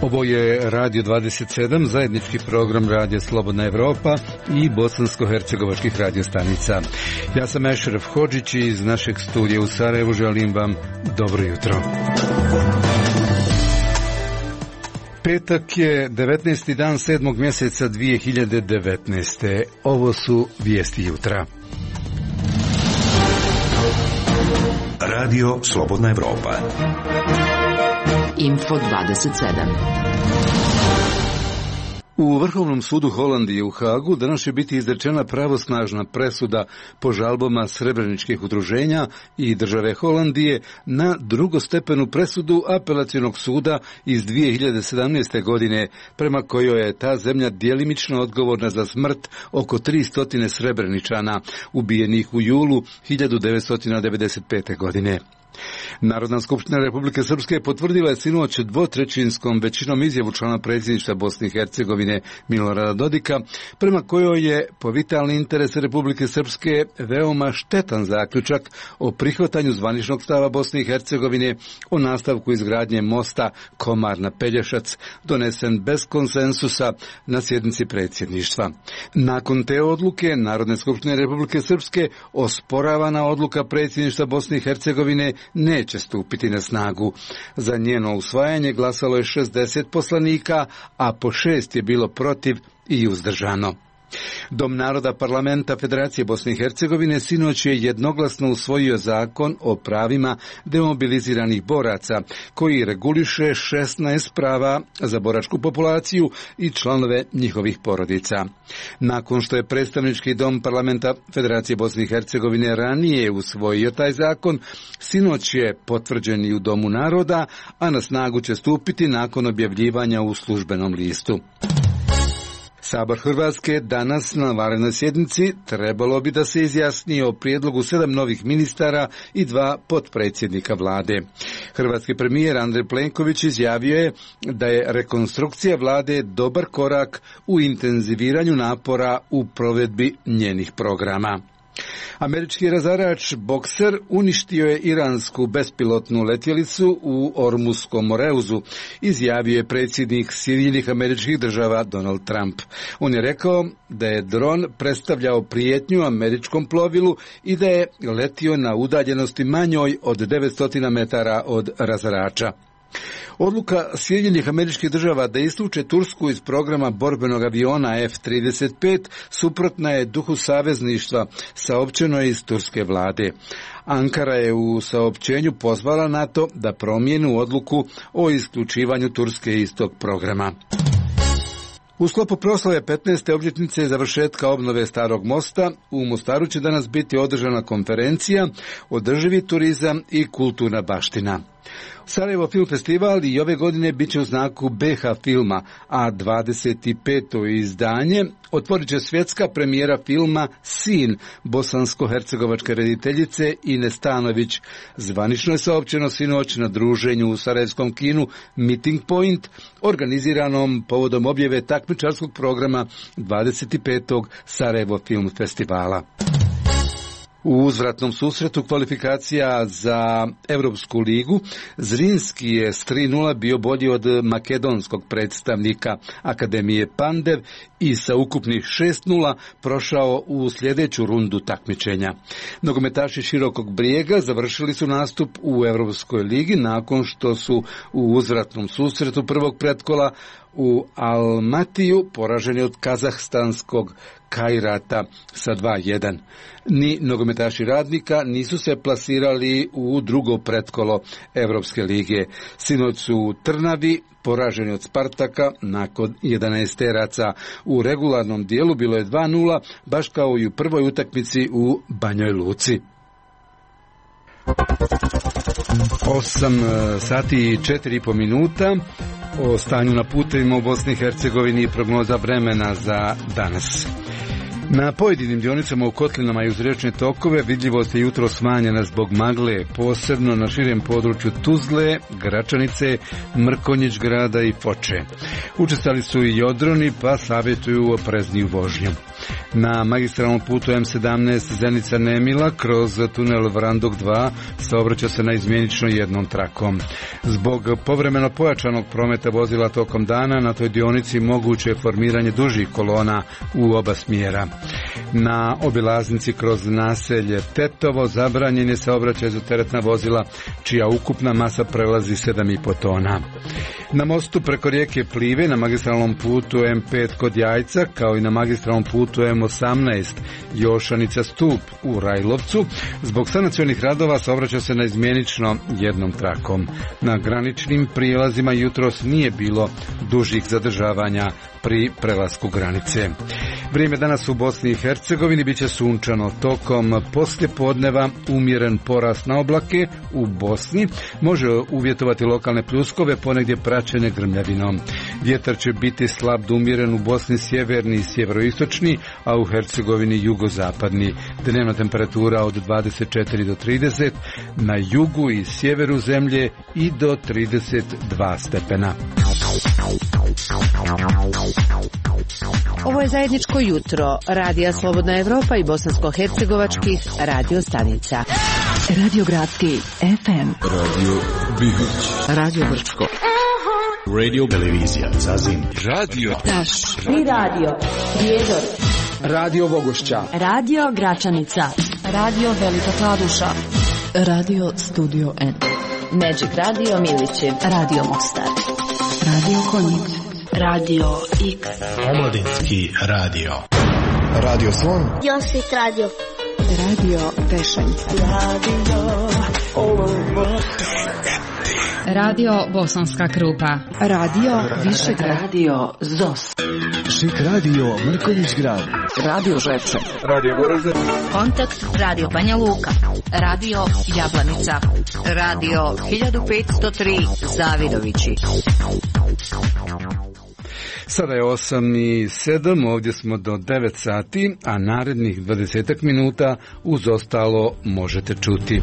Ovo je Radio 27, zajednički program Radija Slobodna Evropa i bosansko-hercegovačkih radiostanica. Ja sam Ešref Hodžić i iz našeg studija u Sarajevu želim vam dobro jutro. Petak je 19. dan 7. mjeseca 2019. Ovo su vijesti jutra. Radio Slobodna Evropa. Info 27. U Vrhovnom sudu Holandije u Hagu danas će biti izrečena pravosnažna presuda po žalbama srebreničkih udruženja i države Holandije na drugostepenu presudu apelacionog suda iz 2017. godine, prema kojoj je ta zemlja djelimično odgovorna za smrt oko 300 Srebreničana ubijenih u julu 1995. godine. Narodna skupština Republike Srpske potvrdila je sinoć dvotrećinskom većinom izjavu člana predsjedništva Bosne i Hercegovine Milorada Dodika, prema kojoj je po vitalni interes Republike Srpske veoma štetan zaključak o prihvatanju zvaničnog stava Bosne i Hercegovine o nastavku izgradnje mosta Komar na Pelješac, donesen bez konsensusa na sjednici predsjedništva. Nakon te odluke Narodne skupštine Republike Srpske osporavana odluka predsjedništva Bosne i Hercegovine neće stupiti na snagu. Za njeno usvajanje glasalo je 60 poslanika, a po 6 je bilo protiv i uzdržano. Dom naroda parlamenta Federacije Bosne i Hercegovine sinoć je jednoglasno usvojio zakon o pravima demobiliziranih boraca, koji reguliše 16 prava za boračku populaciju i članove njihovih porodica. Nakon što je predstavnički dom parlamenta Federacije Bosne i Hercegovine ranije usvojio taj zakon, sinoć je potvrđen i u Domu naroda, a na snagu će stupiti nakon objavljivanja u službenom listu. Sabor Hrvatske danas na vanrednoj sjednici trebalo bi da se izjasni o prijedlogu 7 novih ministara i 2 potpredsjednika vlade. Hrvatski premijer Andrej Plenković izjavio je da je rekonstrukcija vlade dobar korak u intenziviranju napora u provedbi njenih programa. Američki razarač Bokser uništio je iransku bespilotnu letjelicu u Ormuskom Moreuzu, izjavio je predsjednik Sjedinjenih Američkih Država Donald Trump. On je rekao da je dron predstavljao prijetnju američkom plovilu i da je letio na udaljenosti manjoj od 900 metara od razarača. Odluka Sjedinjenih Američkih Država da isključe Tursku iz programa borbenog aviona F-35 suprotna je duhu savezništva, saopćeno je iz turske vlade. Ankara je u saopćenju pozvala NATO da promijeni odluku o isključivanju Turske iz tog programa. U sklopu proslave 15. obljetnice završetka obnove Starog mosta, u Mostaru će danas biti održana konferencija Održivi turizam i kulturna baština. Sarajevo Film Festival i ove godine bit će u znaku BH filma, a 25. izdanje otvorit će svjetska premijera filma Sin bosansko-hercegovačke rediteljice Ine Stanović. Zvanično je saopćeno sinoć na druženju u sarajevskom kinu Meeting Point, organiziranom povodom objave takmičarskog programa 25. Sarajevo Film Festivala. U uzvratnom susretu kvalifikacija za Europsku ligu Zrinski je s 3:0 bio bolji od makedonskog predstavnika Akademije Pandev i sa ukupnih 6:0 prošao u sljedeću rundu takmičenja. Nogometaši Širokog Brijega završili su nastup u Europskoj ligi nakon što su u uzvratnom susretu prvog pretkola u Almatiju poraženi od kazahstanskog Kajrata sa 2:1. Ni nogometaši Radnika nisu se plasirali u drugo pretkolo Evropske lige. Sinoć su u Trnavi poraženi od Spartaka nakon 11 teraca. U regularnom dijelu bilo je 2:0, baš kao i u prvoj utakmici u Banjoj Luci. 8 sati i 4,5 minuta. O stanju na putevima u Bosni i Hercegovini i prognoza vremena za danas. Na pojedinim dionicama u kotlinama i uz riječne tokove vidljivost je jutro smanjena zbog magle, posebno na širem području Tuzle, Gračanice, Mrkonjić grada i Foče. Učestali su i odroni, pa savjetuju oprezniju vožnju. Na magistralnom putu M17 Zenica Nemila kroz tunel Vrandog 2 saobraća se naizmjenično jednom trakom. Zbog povremeno pojačanog prometa vozila tokom dana na toj dionici moguće je formiranje dužih kolona u oba smjera. Na obilaznici kroz naselje Tetovo zabranjen je saobraćaj za teretna vozila čija ukupna masa prelazi 7,5 tona. Na mostu preko rijeke Plive na magistralnom putu M5 kod Jajca kao i na magistralnom putu M18 Jošanica Stup u Rajlovcu zbog sanacionih radova saobraća se naizmjenično jednom trakom. Na graničnim prijelazima jutros nije bilo dužih zadržavanja pri prelasku granice. Vrijeme danas u Bosni i Hercegovini biće sunčano. Tokom poslijepodneva umjeren porast na oblake u Bosni može uvjetovati lokalne pljuskove, ponegdje praćene grmljavinom. Vjetar će biti slab do umjeren u Bosni sjeverni i sjeveroistočni, a u Hercegovini jugozapadni. Dnevna temperatura od 24 do 30, na jugu i sjeveru zemlje i do 32 stepena. Ovo je zajedničko jutro Radija Slobodna Evropa i bosansko-hercegovačkih radio stanica. Radio Gradski FM, Radio Bihoć, Radio Brčko, Radio Televizija Zazin, Radio Taš i Radio Prijedor, Radio Bogošća, Radio Gračanica, Radio Velika Kladuša, Radio Studio N, Magic Radio Milići, Radio Mostar, Radio Konjic, Radio X, Omladinski radio, Radio Slon, Josip Radio, Radio Pešanj, Radio Bosanska Krupa, Radio Višegrad, Radio ZOS, Šik Radio Mrkonjić grad, Radio Žepče, Radio Goražde, Kontakt Radio Banja Luka, Radio Jablanica, Radio 1503 Zavidovići. Sada je 8:07, ovdje smo do 9 sati, a narednih 20 minuta uz ostalo možete čuti.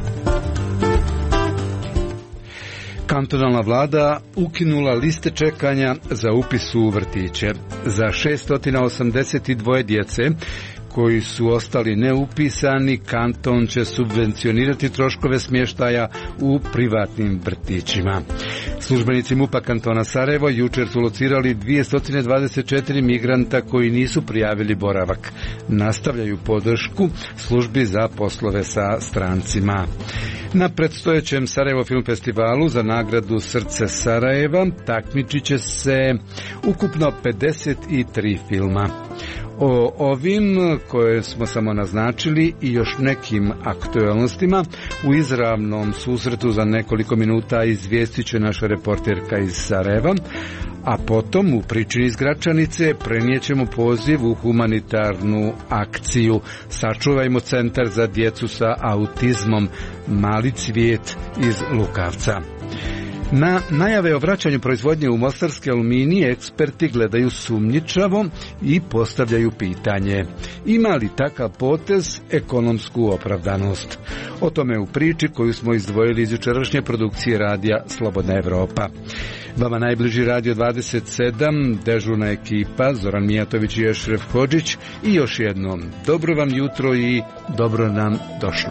Kantonalna vlada ukinula liste čekanja za upis u vrtiće. Za 682 djece koji su ostali neupisani, kanton će subvencionirati troškove smještaja u privatnim vrtićima. Službenici MUP-a kantona Sarajevo jučer su locirali 224 migranta koji nisu prijavili boravak. Nastavljaju podršku službi za poslove sa strancima. Na predstojećem Sarajevo Film Festivalu za nagradu Srce Sarajeva takmičit će se ukupno 53 filma. O ovim koje smo samo naznačili i još nekim aktualnostima u izravnom susretu za nekoliko minuta izvijestit će naša reporterka iz Sarajeva, a potom u priči iz Gračanice prenijećemo poziv u humanitarnu akciju Sačuvajmo centar za djecu sa autizmom Mali cvijet iz Lukavca. Na najave o vraćanju proizvodnje u mostarske aluminije eksperti gledaju sumnjičavo i postavljaju pitanje: ima li takav potez ekonomsku opravdanost? O tome u priči koju smo izdvojili iz jučerašnje produkcije radija Slobodna Evropa. Vama najbliži Radio 27, dežurna ekipa Zoran Mijatović i Ešref Hodžić i još jednom dobro vam jutro i dobro nam došli.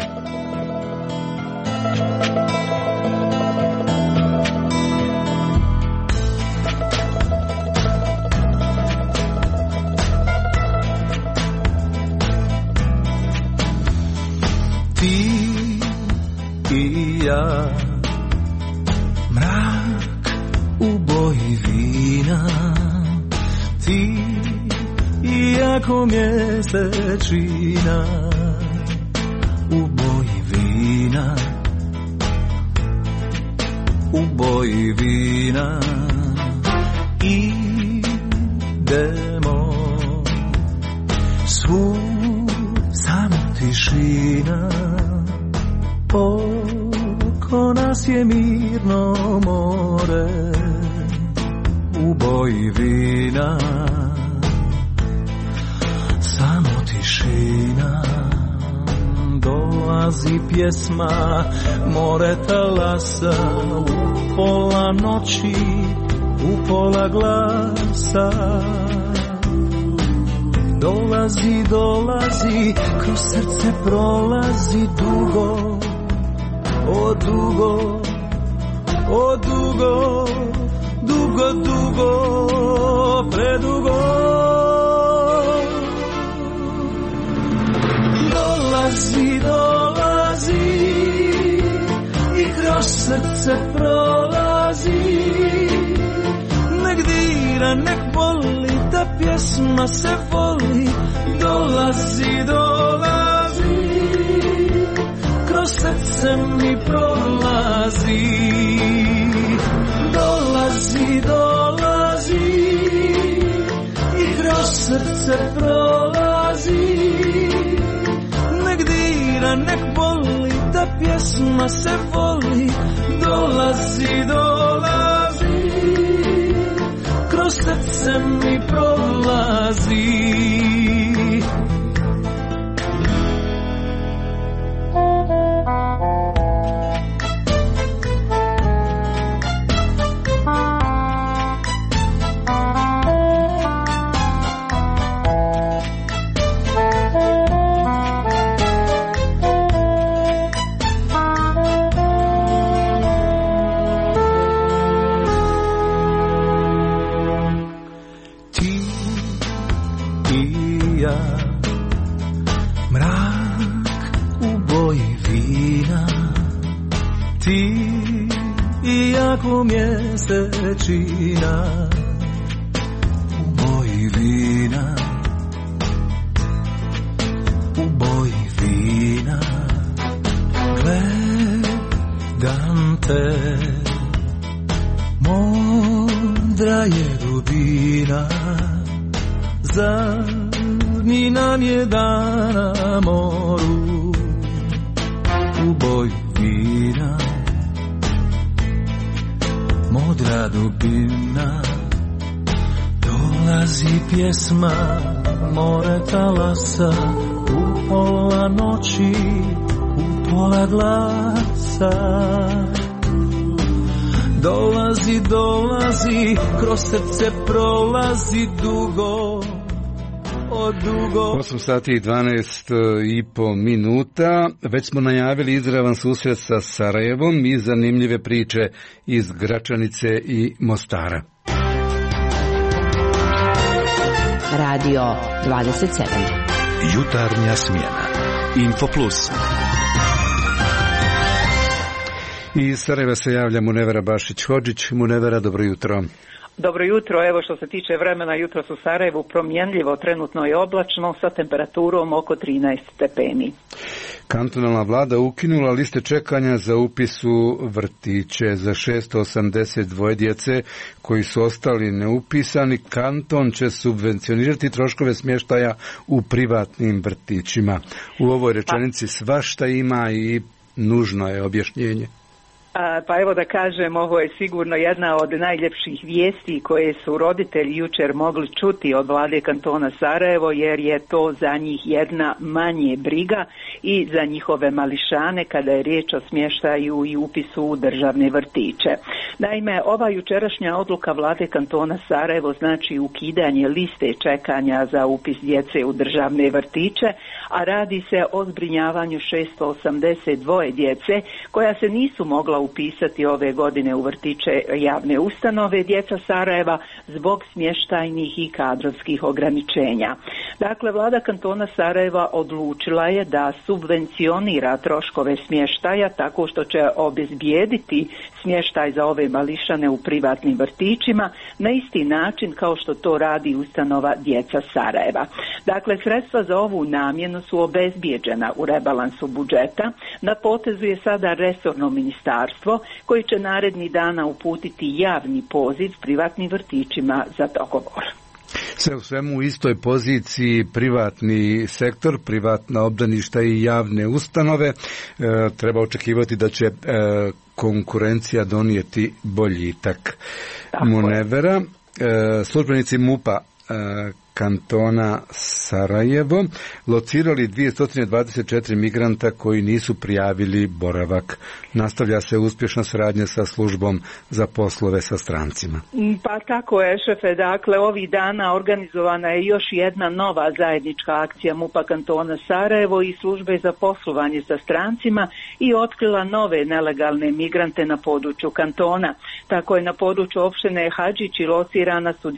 Ja, mrak u boji vina, ti iako mjesečina u boji vina, u boji vina idemo svu samo tišina. Oko nas je mirno more u boji vina, samo tišina. dolazi pjesma, more talasa, u pola noći, u pola glasa. Dolazi, dolazi, kroz srce prolazi dugo, o dugo, o dugo, dugo, dugo, predugo. Dolazi, dolazi i kroz srce prolazi. Nek dira, nek boli, ta pjesma se voli. Dolazi, dolazi, kroz srce mi prolazi. Dolazi, dolazi i kroz srce prolazi. Nek dira, nek boli, ta pjesma se voli. Dolazi, dolazi, kroz srce mi prolazi. Mjesečina u boji vina, u boji vina, gledam te, modra je dubina, zadnji nam je dan na moru, u boji vina, modra dubina. Dolazi pjesma, more talasa, u pola noći, u pola glasa. Dolazi, dolazi, kroz srce prolazi dugo, o dugo. 8 sati i 12,5 minuta. Već smo najavili izravan susret sa Sarajevom i zanimljive priče iz Gračanice i Mostara. Radio 27. Jutarnja smjena. Info Plus. Iz Sarajeva se javlja Munevera Bašić-Hodžić. Munevera, dobro jutro. Dobro jutro, evo što se tiče vremena, jutros u Sarajevu promjenljivo, trenutno je oblačno sa temperaturom oko 13 stepeni. Kantonalna vlada ukinula liste čekanja za upis u vrtiće. Za 682 djece koji su ostali neupisani, kanton će subvencionirati troškove smještaja u privatnim vrtićima. U ovoj rečenici svašta ima i nužno je objašnjenje. Pa evo da kažem, ovo je sigurno jedna od najljepših vijesti koje su roditelji jučer mogli čuti od vlade kantona Sarajevo, jer je to za njih jedna manje briga i za njihove mališane kada je riječ o smještaju i upisu u državne vrtiće. Naime, ova jučerašnja odluka vlade kantona Sarajevo znači ukidanje liste čekanja za upis djece u državne vrtiće, a radi se o zbrinjavanju 682 djece koja se nisu mogla upisati ove godine u vrtiće javne ustanove djeca Sarajeva zbog smještajnih i kadrovskih ograničenja. Dakle, vlada kantona Sarajeva odlučila je da subvencionira troškove smještaja tako što će obezbijediti smještaj za ove mališane u privatnim vrtićima na isti način kao što to radi ustanova djeca Sarajeva. Dakle, sredstva za ovu namjenu su obezbijeđena u rebalansu budžeta. Na potezu je sada resorno ministarstvo koji će narednih dana uputiti javni poziv privatnim vrtićima za dogovor. Sve u svemu u istoj poziciji privatni sektor, privatna obdaništa i javne ustanove. Treba očekivati da će konkurencija donijeti boljitak. Munevera, službenici MUP-a kantona Sarajevo locirali 224 migranta koji nisu prijavili boravak. Nastavlja se uspješna saradnja sa službom za poslove sa strancima. Pa tako je, šefe. Dakle, ovih dana organizovana je još jedna nova zajednička akcija MUP-a kantona Sarajevo i službe za poslovanje sa strancima i otkrila nove nelegalne migrante na području kantona. Tako je na području opštine Hadžići locirana su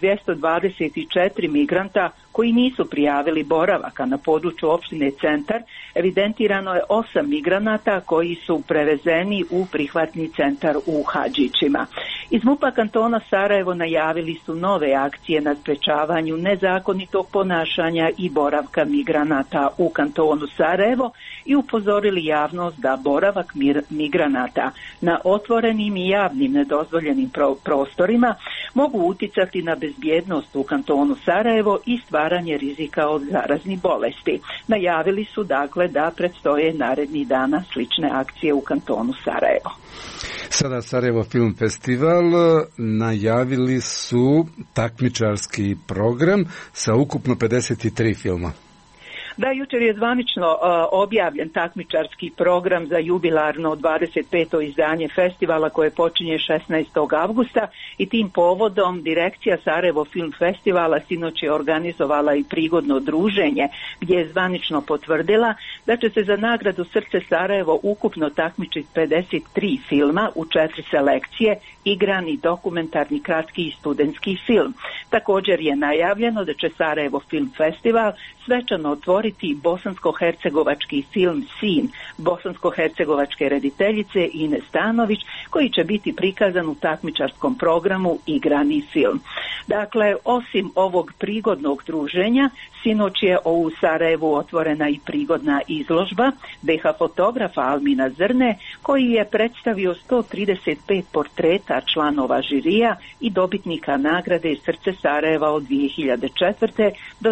224 migranta koji nisu prijavili boravak, a na području opštine Centar evidentirano je 8 migranata koji su prevezeni u prihvatni centar u Hadžićima. Iz MUP-a kantona Sarajevo najavili su nove akcije na sprečavanju nezakonitog ponašanja i boravka migranata u kantonu Sarajevo i upozorili javnost da boravak migranata na otvorenim i javnim nedozvoljenim prostorima mogu uticati na bezbjednost u kantonu Sarajevo i stvaranje rizika od zaraznih bolesti. Najavili su dakle da predstoje narednih dana slične akcije u kantonu Sarajevo. Sada Sarajevo Film Festival najavili su takmičarski program sa ukupno 53 filma. Da, jučer je zvanično objavljen takmičarski program za jubilarno 25. izdanje festivala koje počinje 16. avgusta i tim povodom direkcija Sarajevo Film Festivala sinoć je organizovala i prigodno druženje gdje je zvanično potvrdila da će se za nagradu Srce Sarajevo ukupno takmičiti 53 filma u 4 selekcije, igrani, dokumentarni, kratki i studentski film. Također je najavljeno da će Sarajevo Film Festival svečano otvoriti bosansko-hercegovački film Sin bosansko-hercegovačke rediteljice Ine Stanović, koji će biti prikazan u takmičarskom programu Igrani film. Dakle, osim ovog prigodnog druženja, sinoć je u Sarajevu otvorena i prigodna izložba BH fotografa Almina Zrne, koji je predstavio 135 portreta članova žirija i dobitnika nagrade Srce Sarajeva od 2004. do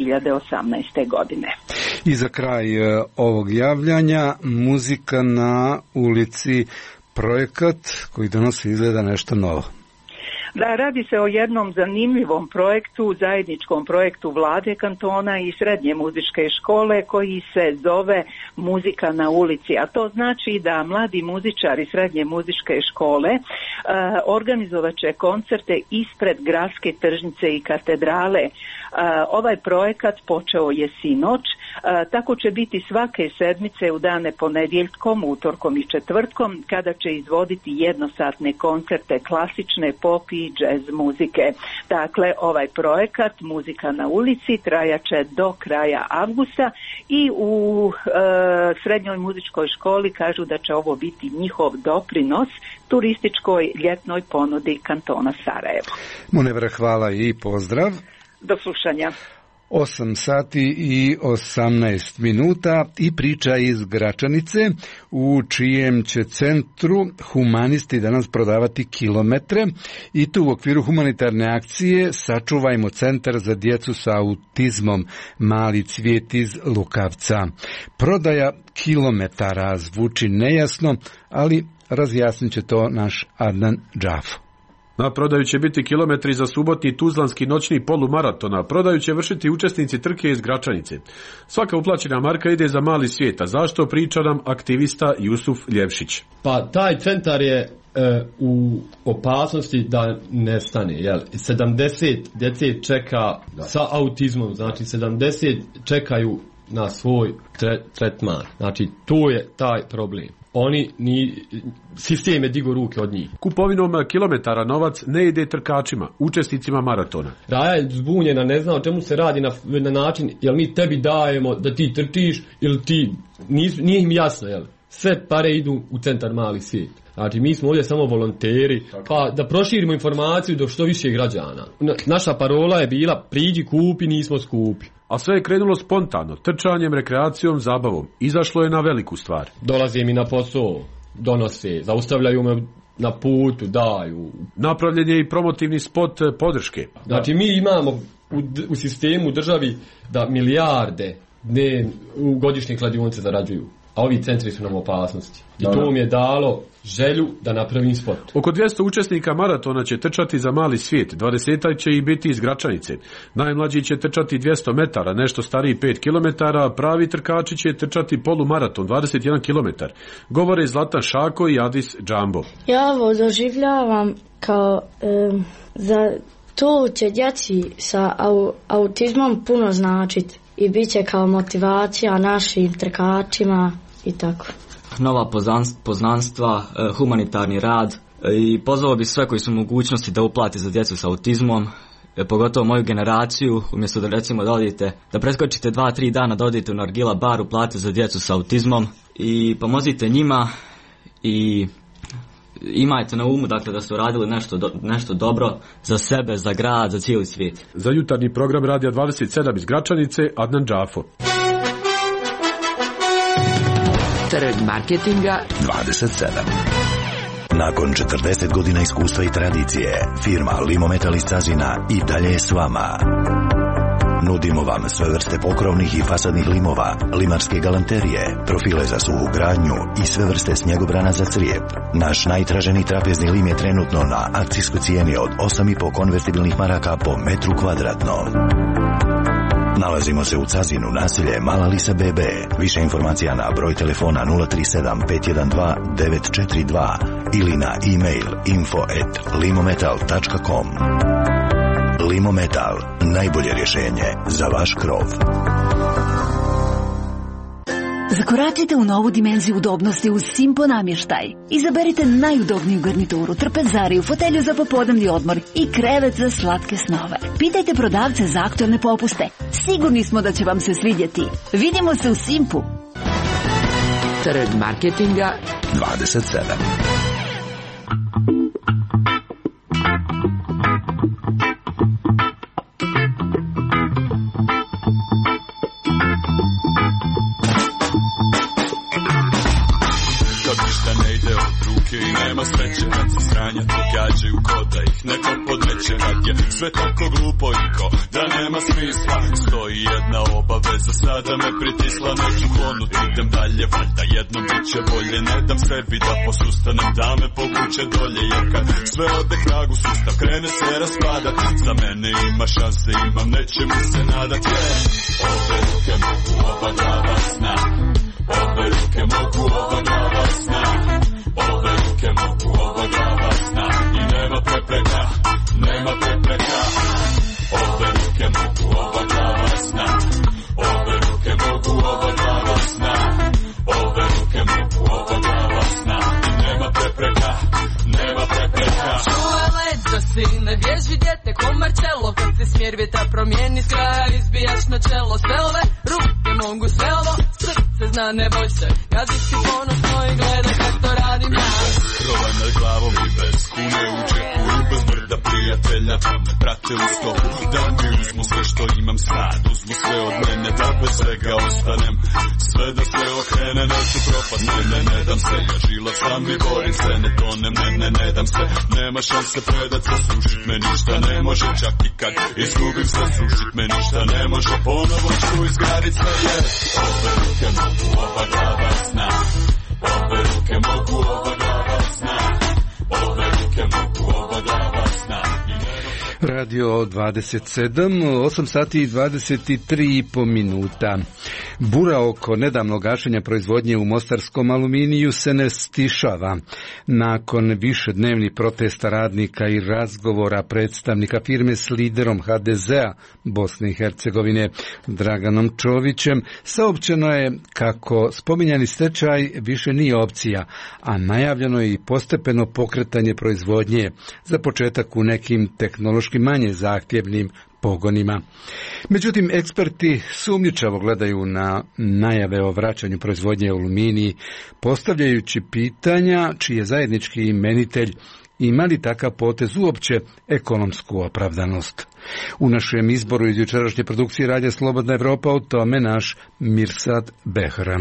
2018. godine. I za kraj ovog javljanja, muzika na ulici, projekat koji donosi izgleda nešto novo. Da, radi se o jednom zanimljivom projektu, zajedničkom projektu vlade kantona i srednje muzičke škole koji se zove Muzika na ulici, a to znači da mladi muzičari srednje muzičke škole organizovat će koncerte ispred gradske tržnice i katedrale. Ovaj projekat počeo je sinoć, tako će biti svake sedmice u dane ponedjeljkom, utorkom i četvrtkom, kada će izvoditi jednosatne koncerte klasične, pop i jazz muzike. Dakle, ovaj projekat Muzika na ulici trajaće do kraja avgusta i u srednjoj muzičkoj školi kažu da će ovo biti njihov doprinos turističkoj ljetnoj ponudi kantona Sarajevo. Munevra, hvala i pozdrav. Do slušanja. 8 sati i 18 minuta i priča iz Gračanice, u čijem će centru humanisti danas prodavati kilometre, i tu u okviru humanitarne akcije Sačuvajmo centar za djecu sa autizmom Mali cvijet iz Lukavca. Prodaja kilometara zvuči nejasno, ali razjasnit će to naš Adnan Džafo. Na prodaju će biti kilometri za subotni tuzlanski noćni polumaratona. Prodaju će vršiti učesnici trke iz Gračanice. Svaka uplaćena marka ide za Mali svijet. A zašto, priča nam aktivista Jusuf Ljevšić. Pa taj centar je u opasnosti da nestane. 70 djece čeka sa autizmom, znači 70 čekaju na svoj tretman. Znači tu je taj problem. Oni sistem je digo ruke od njih. Kupovinom kilometara novac ne ide trkačima, učesnicima maratona. Raja je zbunjena, ne zna o čemu se radi na način, jel mi tebi dajemo da ti trčiš ili ti, nije im jasno, jel? Sve pare idu u centar Mali svijet. Znači mi smo ovdje samo volonteri, pa da proširimo informaciju do što više građana. Naša parola je bila priđi kupi, nismo skupi. A sve je krenulo spontano, trčanjem, rekreacijom, zabavom. Izašlo je na veliku stvar. Dolaze mi na posao, donose, zaustavljaju me na putu, daju. Napravljen je i promotivni spot podrške. Znači mi imamo u sistemu državi da milijarde u godišnje kladionice zarađuju. a ovi centri su nam opasnosti. I to mi je dalo želju da napravim sport. Oko 200 učesnika maratona će trčati za mali svijet, 20 će i biti iz Gračanice. Najmlađi će trčati 200 metara, nešto stariji 5 km, a pravi trkači će trčati polumaraton, 21 km. Govore Zlatan Šako i Adis Džambo. Ja ovo doživljavam kao za to će djeci sa autizmom puno značiti i bit će kao motivacija našim trkačima i tako. Nova poznanstva, humanitarni rad i pozvao bi sve koji su mogućnosti da uplate za djecu sa autizmom, pogotovo moju generaciju, umjesto da recimo da odite, da preskočite 2-3 dana da odite u Nargila bar, uplate za djecu sa autizmom i pomozite njima i imajte na umu dakle da su radili nešto dobro za sebe, za grad, za cijeli svijet. Za jutarnji program Radija 27 iz Gračanice, Adnan Džafo. Trg marketinga 27. Nakon 40 godina iskustva i tradicije, firma Limometal iz Cazina i dalje je s vama. Nudimo vam sve vrste pokrovnih i fasadnih limova, limarske galanterije, profile za suhu gradnju i sve vrste snjegobrana za crijep. Naš najtraženiji trapezni lim je trenutno na akcijskoj cijeni od 8,5 konvertibilnih maraka po metru kvadratnom. Nalazimo se u Cazinu, naselje Mala Lisa BB. Više informacija na broj telefona 037 512 942 ili na e-mail info@limometal.com. Limometal, najbolje rješenje za vaš krov. Zakoračite u novu dimenziju udobnosti uz Simpo namještaj. Izaberite najudobniju garnituru, trpezariju, fotelju za popodnevni odmor i krevet za slatke snove. Pitajte prodavce za aktualne popuste. Sigurni smo da će vam se svidjeti. Vidimo se u Simpu. Trg marketinga 27. I nema sreće kad se sranja događaju ko da ih neko podmeće. Kad je sve tako glupo i ko da nema smisla, stoji jedna obaveza sada me pritisla. Neću klonut, idem dalje, valjda jednom bit će bolje. Ne dam sebi da posustanem, da me povuče dolje. Jer kad sve ode kragu, sustav krene se raspadat. Za mene ima šanse, imam nečemu se nadat. Ove ruke mogu, ova glava sna. Ove ruke mogu, ova glava sna. Ove ruke mogu, ova glava sna. I nema prepreka, nema prepreka. Ove ruke mogu, ova glava sna. Ove ruke mogu, ova glava sna. Ove ruke mogu, ova glava sna. I nema prepreka, nema prepreka. Čuvaj leđa si, ne bjež vidjeti ko Marcello. Kad se smjer vjetra promijeni, s kraja izbijaš na čelo. Sve ove ruke mogu, sve ovo srce zna, ne boj se. Gadi si ponosno i gledaj kak to radim ja. Krova nad glavom i bez kune u džepu i bez brda prijatelja da me prate u stopu. Da mi uzmu sve što imam sad, uzmu sve od mene da bez svega ostanem. Sve da se okrene, neću propast, ne dam se. Ja žilav sam i borim se, ne tonem, ne dam se. Nema šanse predat se, srušit me ništa ne može. Čak i kad izgubim se, srušit me ništa ne može. Ponovo ću izgradit sve jer ove ruke mogu, ova glava sna. Ove ruke mogu, ova glava sna. Ove ruke mogu, ova glava sna. Radio 27, 8 sati i 23,5 minuta. Bura oko nedavnog gašenja proizvodnje u mostarskom aluminiju se ne stišava. Nakon višednevnih protesta radnika i razgovora predstavnika firme s liderom HDZ-a Bosne i Hercegovine Draganom Čovićem, saopćeno je kako spominjani stečaj više nije opcija, a najavljeno je i postepeno pokretanje proizvodnje, za početak u nekim tehnološkim manje zahtjevnim pogonima. Međutim, eksperti sumnjičavo gledaju na najave o vraćanju proizvodnje aluminiji, postavljajući pitanja čiji je zajednički imenitelj ima li takav potez uopće ekonomsku opravdanost. U našem izboru iz jučerašnje produkcije Radija Slobodna Evropa o tome naš Mirsad Behram.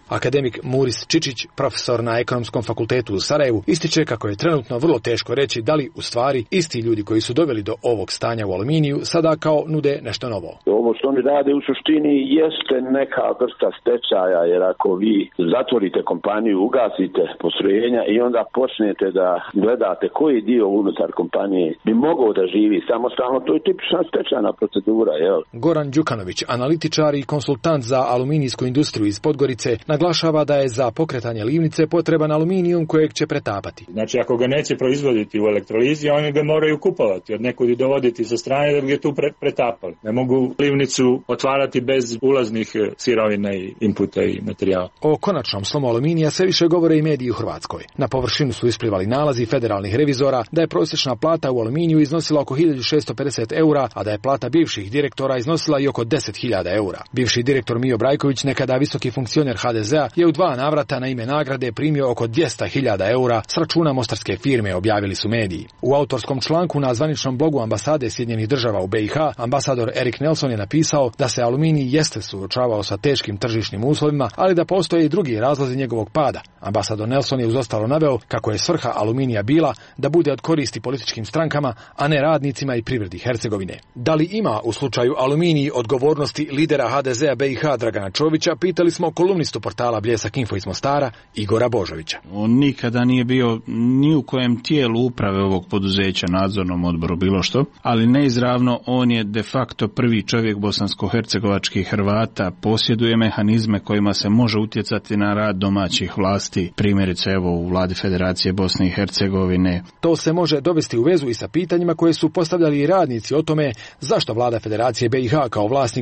Akademik Muris Čičić, profesor na Ekonomskom fakultetu u Sarajevu, ističe kako je trenutno vrlo teško reći da li u stvari isti ljudi koji su doveli do ovog stanja u Aluminiju sada kao nude nešto novo. Ovo što oni rade u suštini jeste neka vrsta stečaja, jer ako vi zatvorite kompaniju, ugasite postrojenja i onda počnete da gledate koji dio unutar kompanije bi mogao da živi samostalno, to je tipična stečajna procedura. Jel? Goran Đukanović, analitičar i konsultant za aluminijsku industriju iz Podgorice, naglašava da je za pokretanje livnice potreban aluminijum kojeg će pretapati. Znači, ako ga neće proizvoditi u elektrolizi, oni ga moraju kupovati od nekud i dovoditi sa strane da bi ga tu pretapali. Ne mogu livnicu otvarati bez ulaznih sirovina i inputa i materijala. O konačnom slomu aluminija sve više govore i mediji u Hrvatskoj. Na površinu su isplivali nalazi federalnih revizora da je prosječna plata u aluminiju iznosila oko 1650 eura, a da je plata bivših direktora iznosila i oko 10.000 eura. Bivši direktor Mijo Brajković, nekada visoki funkcioner HDZ-a, je u 2 navrata na ime nagrade primio oko 200.000 eura s računa mostarske firme, objavili su mediji. U autorskom članku na zvaničnom blogu ambasade Sjedinjenih Država u BiH, ambasador Erik Nelson je napisao da se aluminij jeste suočavao sa teškim tržišnim uslovima, ali da postoje i drugi razlozi njegovog pada. Ambasador Nelson je uz ostalo naveo kako je svrha aluminija bila da bude od koristi političkim strankama, a ne radnicima i privredi Hercegovine. Da li ima u slučaju aluminij odgovornosti lidera HDZ-a BiH Dragana Čovića, pitali smo kolumnistu portala Bljesak Info iz Mostara Igora Božovića. On nikada nije bio ni u kojem tijelu uprave ovog poduzeća, nadzornom odboru, bilo što, ali neizravno on je de facto prvi čovjek bosansko-hercegovačkih Hrvata, posjeduje mehanizme kojima se može utjecati na rad domaćih vlasti, primjerice evo u vladi Federacije Bosne i Hercegovine. To se može dovesti u vezu i sa pitanjima koje su postavljali i radnici o tome zašto vlada Federacije BiH kao vlasnik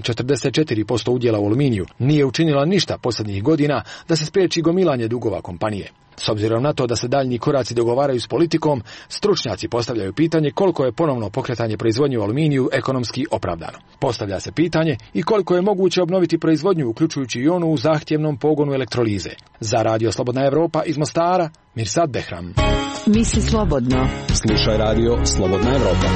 44% udjela u aluminiju nije učinila ništa posljednjih godina da se spriječi gomilanje dugova kompanije. S obzirom na to da se daljnji koraci dogovaraju s politikom, stručnjaci postavljaju pitanje koliko je ponovno pokretanje proizvodnje u aluminiju ekonomski opravdano. Postavlja se pitanje i koliko je moguće obnoviti proizvodnju, uključujući i onu u zahtjevnom pogonu elektrolize. Za Radio Slobodna Evropa iz Mostara, Mirsad Behram. Misli slobodno. Slušaj Radio Slobodna Evropa.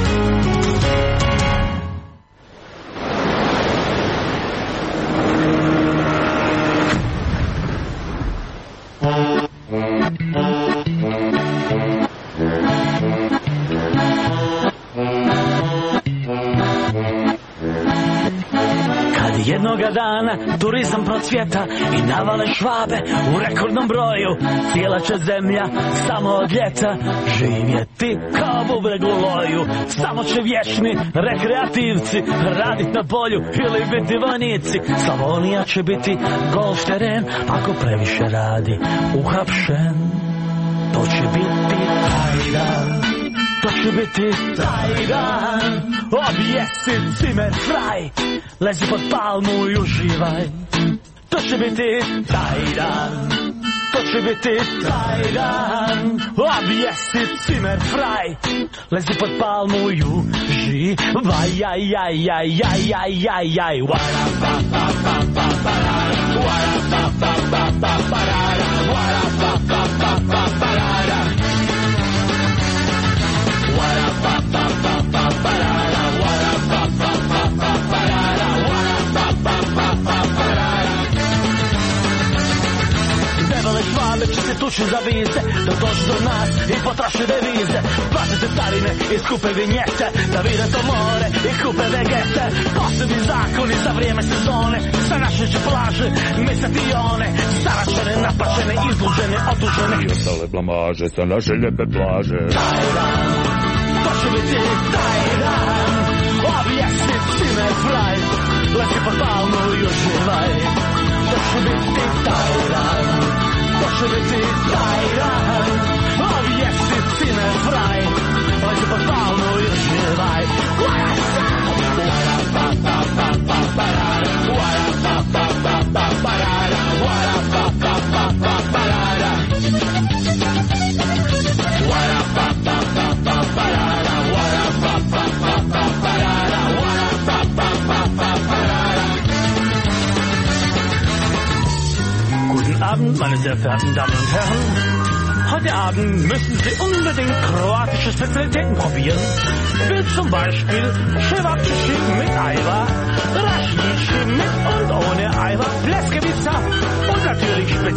Jednoga dana turizam procvjeta i navale švabe u rekordnom broju. Cijela će zemlja samo od ljeta živjeti kao bubreg u loju. Samo će vječni rekreativci radit na polju ili biti vojnici. Slavonija će biti golf teren, ako previše radi uhapšen. To će biti taj dan, to će biti taj dan. Objesi cimer fraj, lezi pod palmu i uživaj. To će biti taj dan, to će biti taj dan. Objesi cimer fraj, lezi pod palmu i uživaj. Jaj, jaj, jaj, jaj, jaj, jaj, jaj. Wara pa pa pa pa parara, wara pa pa pa pa parara, wara pa pa pa pa parara. Wara pa pa pa pa parara, wara pa pa pa pa parara, wara pa pa pa pa parara. Debele švabe će se tući za vize, da dođu do nas i potraše devize. Platite carine i skupe vinjete, da vide to more i kupe vegete. Posebni zakoni za vrijeme sezone, sa naše će plaže misati i one. Zaračene, napačene, izlužene, otužene i ostale blamaže sa naše lijepe plaže. Taj dan, to će biti taj dan. Objesi cimer fraj, leti pod palmu i uživaj. To će biti taj dan, to će biti taj dan. Objesi cimer fraj, leti pod palmu i uživaj. Wara pa pa pa pa parara, wara pa pa pa pa parara, wara pa pa pa pa parara. Wara pa pa pa pa parara, wara pa pa pa pa parara, wara pa pa pa pa parara. Guten Abend, meine sehr verehrten Damen und Herren. Heute Abend müssen Sie unbedingt kroatische Spezialitäten probieren, wie zum Beispiel Cevapcici mit Eiwa, Raschnici mit und ohne Eiwa, Pleskevica und natürlich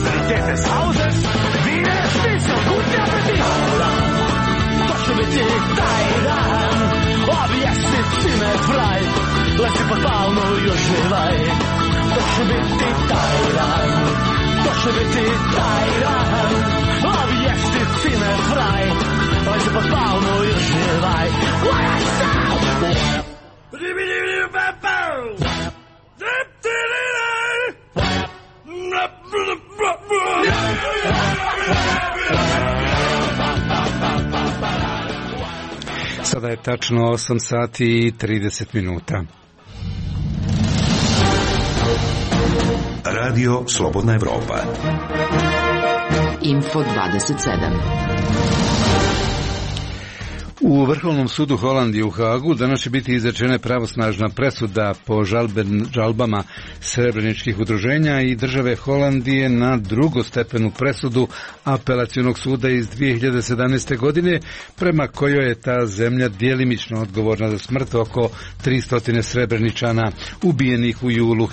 des Hauses wie es ist und gut Appetit. To će biti taj dan, objasni ti me fraj, lezi pod palmu i uživaj. To će biti taj dan, to će biti taj dan, objasni ti me fraj, lezi pod palmu i uživaj. Koja sam? Sada je tačno 8 sati i 30 minuta. Radio Slobodna Evropa. Info 27. U Vrhovnom sudu Holandije u Hagu danas će biti izrečena pravosnažna presuda po žalbama srebreničkih udruženja i države Holandije na drugostepenu presudu apelacionog suda iz 2017. godine, prema kojoj je ta zemlja djelimično odgovorna za smrt oko 300 srebreničana ubijenih u julu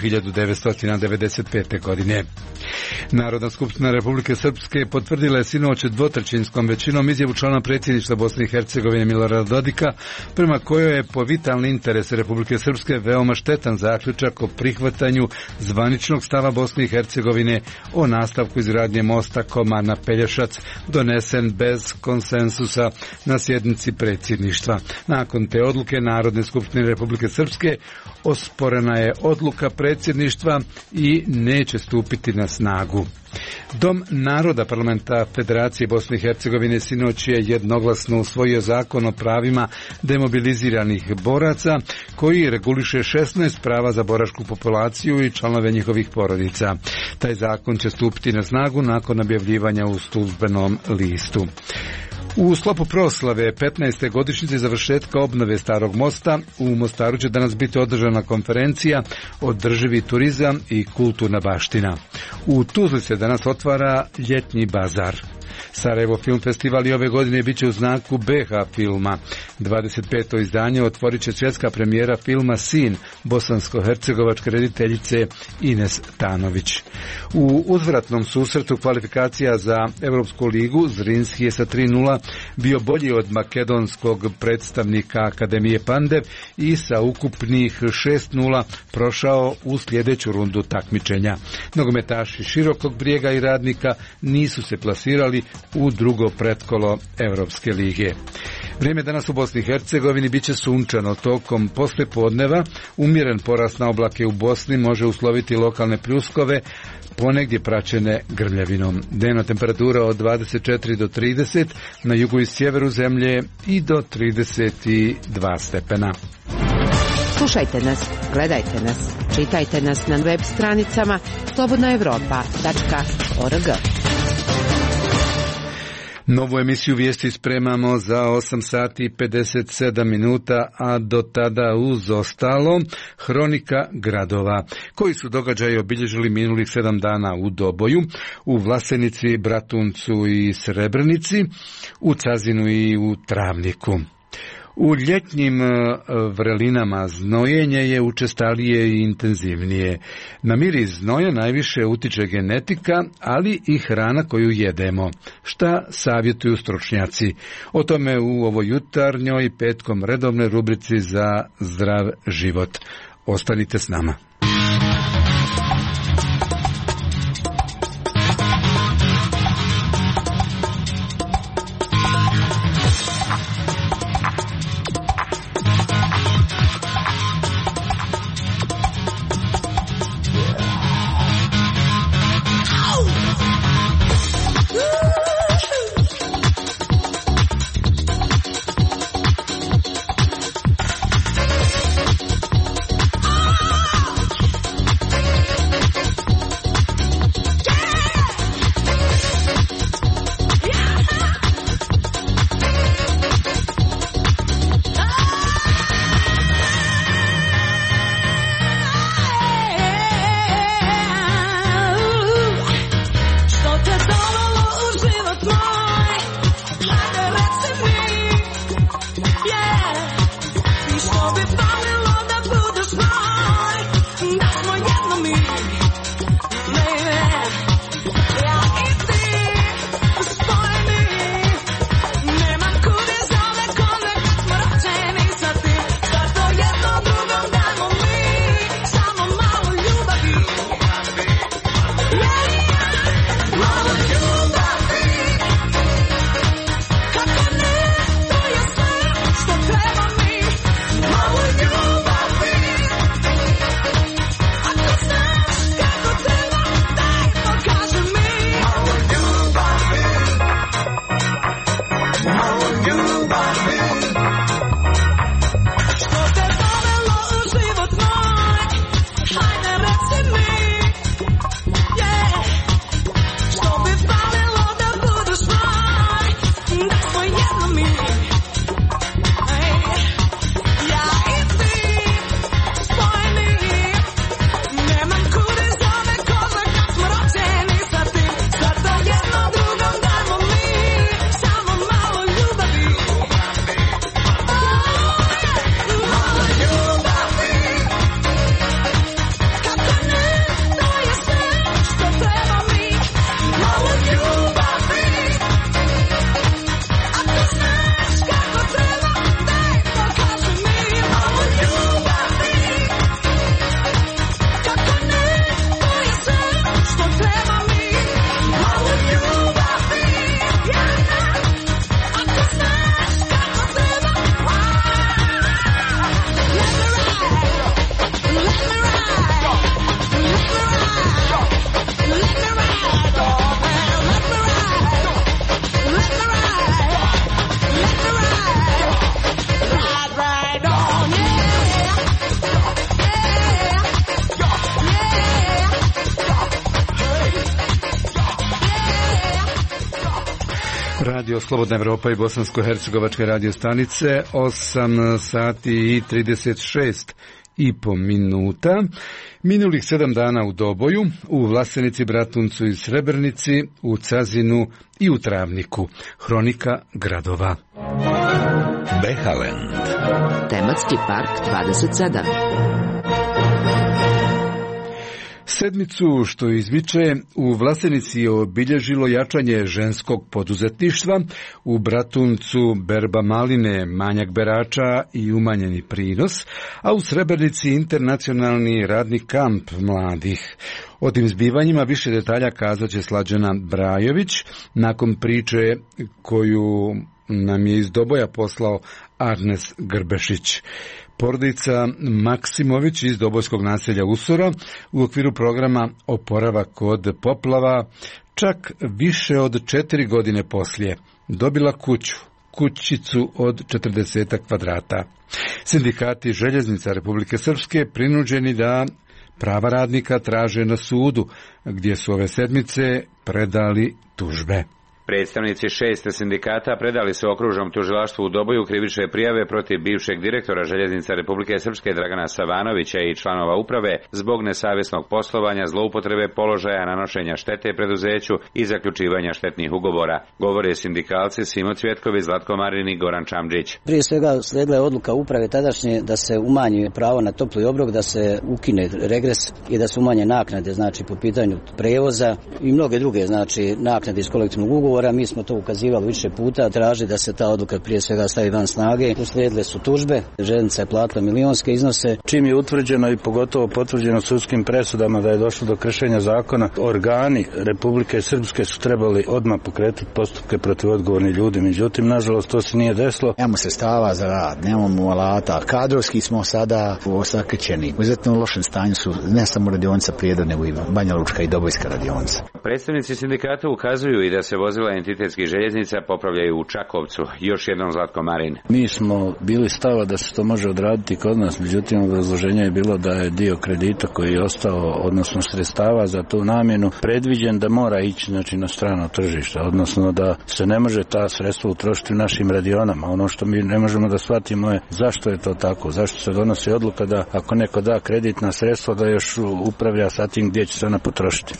1995. godine. Narodna skupština Republike Srpske potvrdila je sinoć dvotrećinskom većinom izjavu člana predsjedništva Bosne i Hercegovine Milorada Dodika, prema kojoj je po vitalni interes Republike Srpske veoma štetan zaključak o prihvatanju zvaničnog stava Bosne i Hercegovine o nastavku izgradnje mosta Komarna Pelješac, donesen bez konsensusa na sjednici predsjedništva. Nakon te odluke Narodne skupštine Republike Srpske osporena je odluka predsjedništva i neće stupiti na snagu. Dom naroda parlamenta Federacije Bosne i Hercegovine sinoć je jednoglasno usvojio zakon o pravima demobiliziranih boraca koji reguliše 16 prava za boračku populaciju i članove njihovih porodica. Taj zakon će stupiti na snagu nakon objavljivanja u službenom listu. U sklopu proslave 15. godišnjice završetka obnove Starog mosta u Mostaru će danas biti održana konferencija Održivi turizam i kulturna baština. U Tuzli se danas otvara ljetnji bazar. Sarajevo Film Festival i ove godine bit će u znaku BH filma. 25. izdanje otvorit će svjetska premijera filma Sin bosansko-hercegovačke rediteljice Ines Tanović. U uzvratnom susretu kvalifikacija za Europsku ligu Zrinski je sa 3:0 bio bolji od makedonskog predstavnika Akademije Pandev i sa ukupnih 6:0 prošao u sljedeću rundu takmičenja. Nogometaši Širokog Brijega i Radnika nisu se plasirali u drugo pretkolo Europske lige. Vrijeme danas u Bosni i Hercegovini bit će sunčano tokom poslijepodneva, umjeren porast na oblake u Bosni može usloviti lokalne pljuskove, ponegdje praćene grmljavinom. Dnevna temperatura od 24 do 30, na jugu i sjeveru zemlje i do 32 stepena. Slušajte nas, gledajte nas, čitajte nas na web stranicama slobodnaevropa.org. Novu emisiju vijesti spremamo za 8 sati i 57 minuta, a do tada uz ostalo hronika gradova. Koji su događaji obilježili minulih 7 dana u Doboju, u Vlasenici, Bratuncu i Srebrenici, u Cazinu i u Travniku. U ljetnjim vrelinama znojenje je učestalije i intenzivnije. Na miris znoja najviše utiče genetika, ali i hrana koju jedemo. Šta savjetuju stručnjaci? O tome u ovoj jutarnjoj petkom redovnoj rubrici za zdrav život. Ostanite s nama. Radio Slobodna Evropa i Bosansko-hercegovačke radio stanice, 8 sati i 36 i po minuta. Minulih 7 dana u Doboju, u Vlasenici, Bratuncu i Srebrnici, u Cazinu i u Travniku. Hronika gradova. Behalend. Tematski park 27. Sedmicu što izviče u Vlasenici je obilježilo jačanje ženskog poduzetništva, u Bratuncu berba maline, manjak berača i umanjeni prinos, a u Srebrnici internacionalni radni kamp mladih. O tim zbivanjima više detalja kazat će Slađana Brajović nakon priče koju nam je iz Doboja poslao Arnes Grbešić. Porodica Maksimović iz Dobojskog naselja Usora u okviru programa Oporavak od poplava čak više od 4 godine poslije dobila kućicu od 40 kvadrata. Sindikati željeznica Republike Srpske prinuđeni da prava radnika traže na sudu, gdje su ove sedmice predali tužbe. Predstavnici 6 sindikata predali su okružnom tužilaštvu u Doboju krivične prijave protiv bivšeg direktora Željeznica Republike Srpske Dragana Savanovića i članova uprave zbog nesavjesnog poslovanja, zloupotrebe položaja, nanošenja štete preduzeću i zaključivanja štetnih ugovora. Govore sindikalci Simo Cvjetković, Zlatko Marin i Goran Čamđić. Prije svega slijedila je odluka uprave tadašnje da se umanji pravo na topli obrok, da se ukine regres i da se umanje naknade, znači po pitanju prevoza i mnoge druge, znači naknade iz kolektivnog ugovora. Mi smo to ukazivali više puta, traži da se ta odluka prije svega stavi van snage. Uslijedile su tužbe, željeznica je platila milionske iznose. Čim je utvrđeno i pogotovo potvrđeno sudskim presudama da je došlo do kršenja zakona, organi Republike Srpske su trebali odmah pokretati postupke protiv odgovornih ljudi. Međutim, nažalost, to se nije desilo. Nemamo sredstava za rad, nemamo alata. Kadrovski smo sada osakaćeni. U izuzetno lošem stanju su ne samo radionica Prijedor, nego i Banja Lučka i Dobojska radionica. Predstavnici sindikata ukazuju i da se vozila entitetskih željeznica popravljaju u Čakovcu. Još jednom Zlatko Marin. Mi smo bili stava da se to može odraditi kod nas, međutim obrazloženje je bilo da je dio kredita koji je ostao, odnosno sredstava za tu namjenu, predviđen da mora ići znači na strano tržište, odnosno da se ne može ta sredstva utrošiti u našim radionama. Ono što mi ne možemo da shvatimo je zašto je to tako, zašto se donosi odluka da ako neko da kreditna sredstva da još upravlja sa tim gdje će se ona potrošiti.